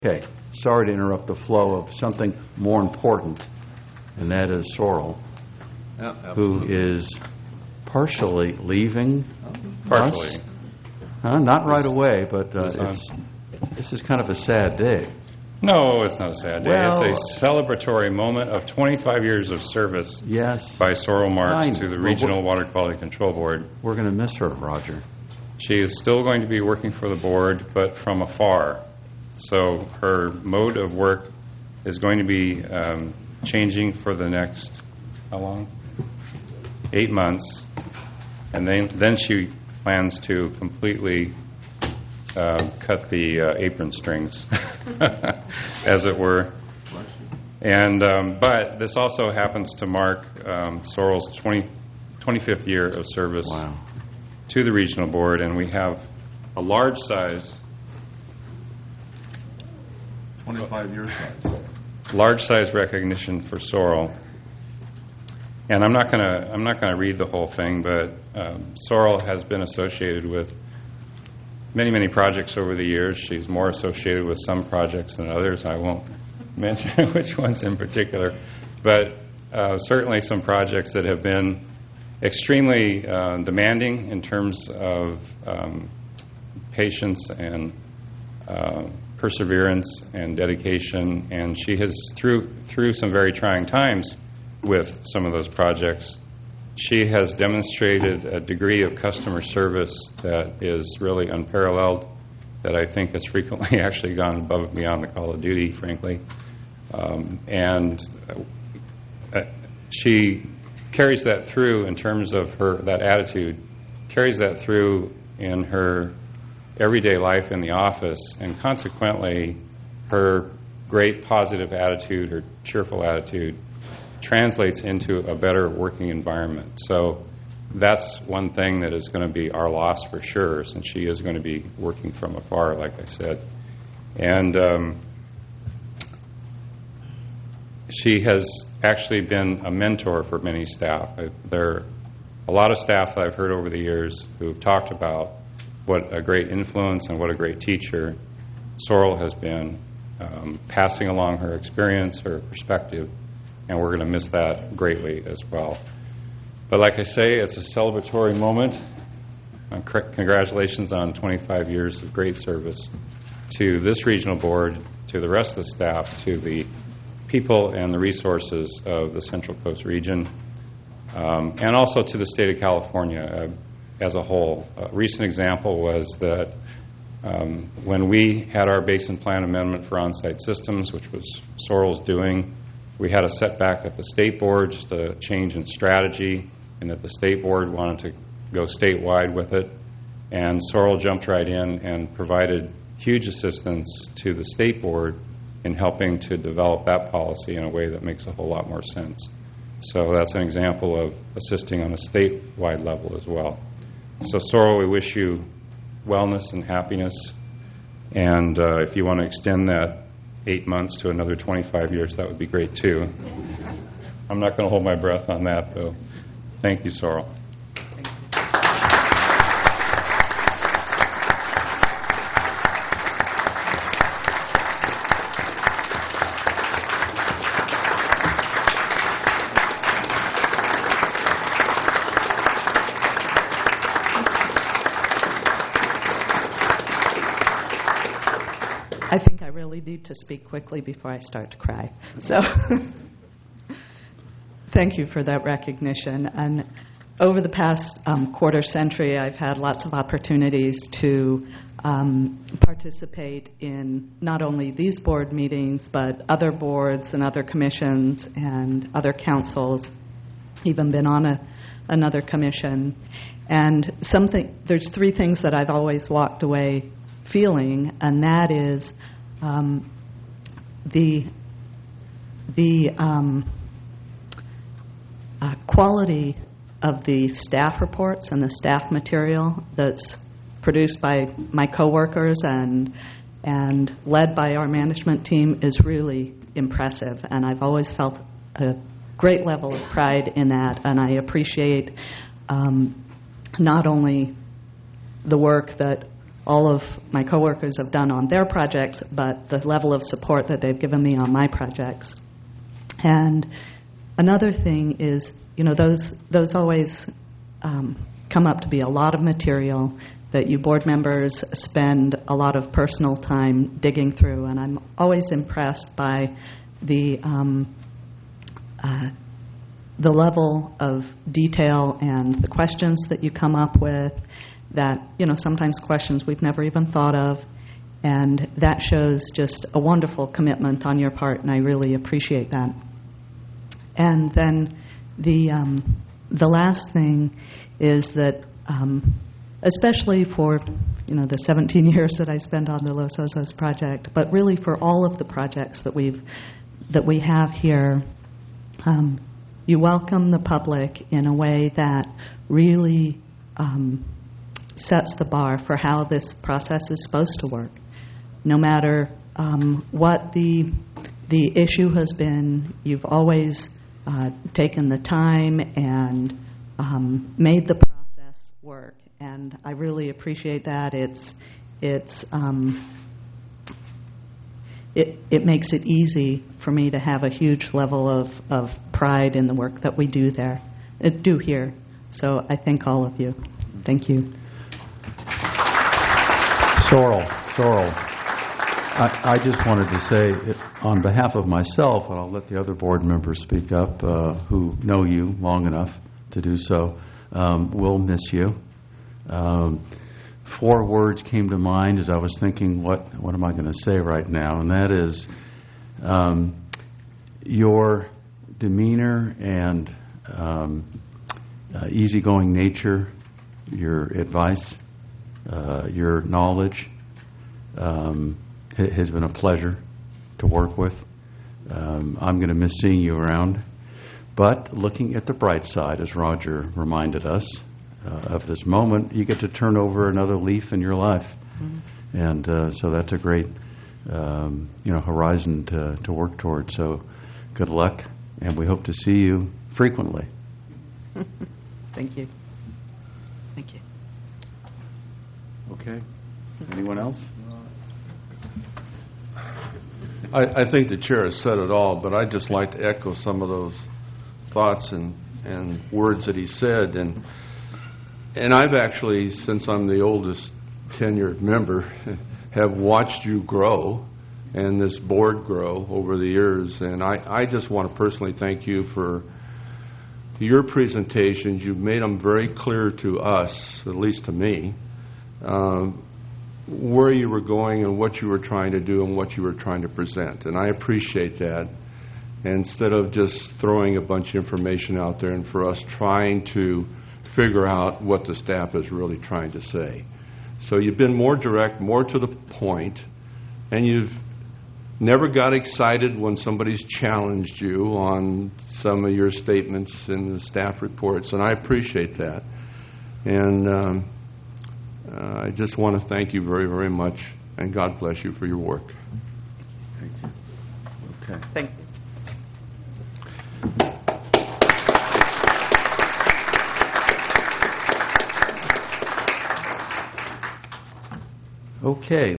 Okay, sorry to interrupt the flow of something more important, and that is Sorrel, who is partially leaving Partially. us. Not right away, but this is kind of a sad day. No, it's not a sad day. Well, It's a celebratory moment of 25 years of service Yes, by Sorrel Marks to the Well, Regional Water Quality Control Board. we're going to miss her, Roger. She is still going to be working for the board, but from afar. So her mode of work is going to be changing for the next, how long? 8 months. And then she plans to completely cut the apron strings, as it were. And but this also happens to mark Sorrel's 25th year of service to the regional board, and we have a large size 25-year size. large size recognition for Sorrel. And I'm not going to read the whole thing, but Sorrel has been associated with many projects over the years. She's more associated with some projects than others. I won't mention which ones in particular, but certainly some projects that have been extremely demanding in terms of patience and perseverance and dedication. And she has, through some very trying times with some of those projects, she has demonstrated a degree of customer service that is really unparalleled, that I think has frequently actually gone above and beyond the call of duty, frankly. And she carries that through in terms of that attitude, carries that through in her everyday life in the office, and consequently her great positive attitude, her cheerful attitude, translates into a better working environment. So that's one thing that is going to be our loss for sure, since she is going to be working from afar, like I said. And she has actually been a mentor for many staff. There are a lot of staff that I've heard over the years who've talked about what a great influence and what a great teacher Sorrel has been, passing along her experience, her perspective, and we're going to miss that greatly as well. But like I say, it's a celebratory moment. Congratulations on 25 years of great service to this regional board, to the rest of the staff, to the people and the resources of the Central Coast region, and also to the state of California as a whole. A recent example was that when we had our Basin Plan Amendment for on-site systems, which was Sorrel's doing, we had a setback at the state board, just a change in strategy, and that the state board wanted to go statewide with it. And Sorrel jumped right in and provided huge assistance to the state board in helping to develop that policy in a way that makes a whole lot more sense. So that's an example of assisting on a statewide level as well. So Sorrel, we wish you wellness and happiness, and if you want to extend that 8 months to another 25 years, that would be great too. I'm not going to hold my breath on that, though. Thank you, Sorrel. I think I really need to speak quickly before I start to cry. So thank you for that recognition. And over the past quarter century, I've had lots of opportunities to participate in not only these board meetings, but other boards and other commissions and other councils, even been on another commission. And there's three things that I've always walked away feeling, and that is the quality of the staff reports and the staff material that's produced by my coworkers and led by our management team is really impressive, and I've always felt a great level of pride in that, and I appreciate not only the work that all of my coworkers have done on their projects, but the level of support that they've given me on my projects. And another thing is, those always come up to be a lot of material that you board members spend a lot of personal time digging through, and I'm always impressed by the level of detail and the questions that you come up with that, sometimes questions we've never even thought of, and that shows just a wonderful commitment on your part, and I really appreciate that. And then the last thing is that, especially for the 17 years that I spent on the Los Osos project, but really for all of the projects that we have here, you welcome the public in a way that really sets the bar for how this process is supposed to work. No matter what the issue has been, you've always taken the time and made the process work, and I really appreciate that. It makes it easy for me to have a huge level of pride in the work that we do here. So I thank all of you. Thank you. Sorrel, I just wanted to say, on behalf of myself, and I'll let the other board members speak up who know you long enough to do so, we'll miss you. 4 words came to mind as I was thinking, what am I going to say right now? And that is your demeanor and easygoing nature, your advice, your knowledge has been a pleasure to work with. I'm going to miss seeing you around. But looking at the bright side, as Roger reminded us of this moment, you get to turn over another leaf in your life. Mm-hmm. And so that's a great horizon to work towards. So good luck, and we hope to see you frequently. Thank you. Thank you. Okay. Anyone else? I think the chair has said it all, but I'd just like to echo some of those thoughts and words that he said. And I've actually, since I'm the oldest tenured member, have watched you grow and this board grow over the years. And I just want to personally thank you for your presentations. You've made them very clear to us, at least to me, where you were going and what you were trying to do and what you were trying to present. And I appreciate that. Instead of just throwing a bunch of information out there and for us trying to figure out what the staff is really trying to say. So you've been more direct, more to the point, and you've never got excited when somebody's challenged you on some of your statements in the staff reports, and I appreciate that. And I just want to thank you very, very much, and God bless you for your work. Thank you. Okay. Thank you. Okay,